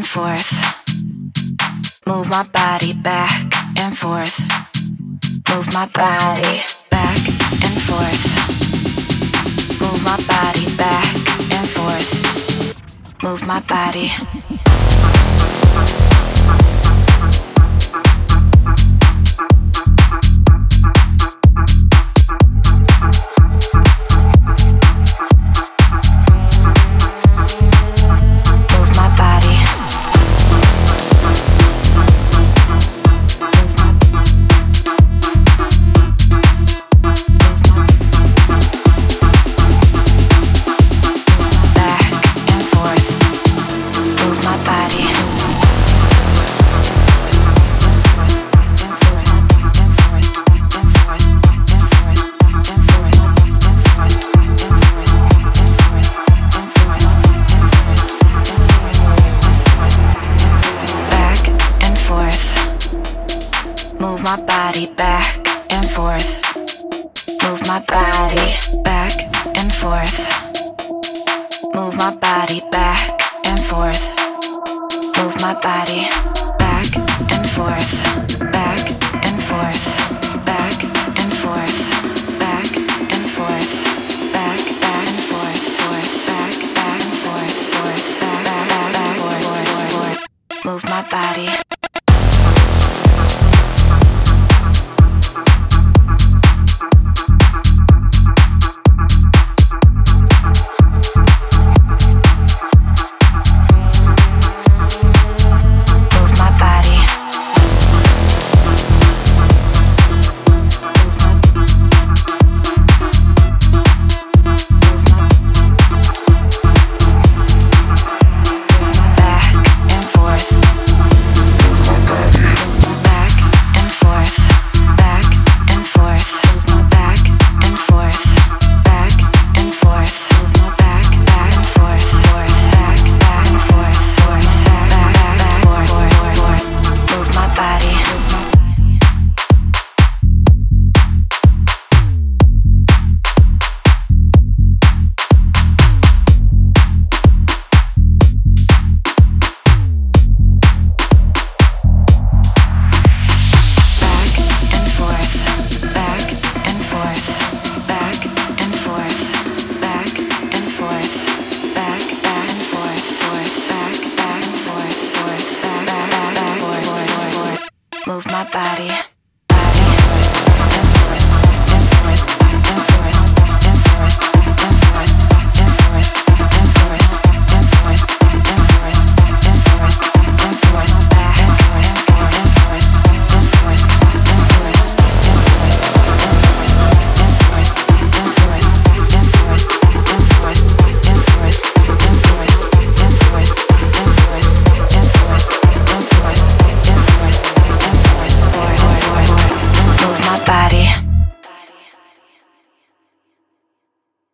forth. Move my body back and forth. Move my body back and forth. Move my body back and forth. Move my body. Move my body back and forth. Move my body back and forth. Move my body back and forth. Move my body back and forth. Back and forth. Back and forth. Back and forth. Back and forth. Back and forth. Back. Move my body. Move my body.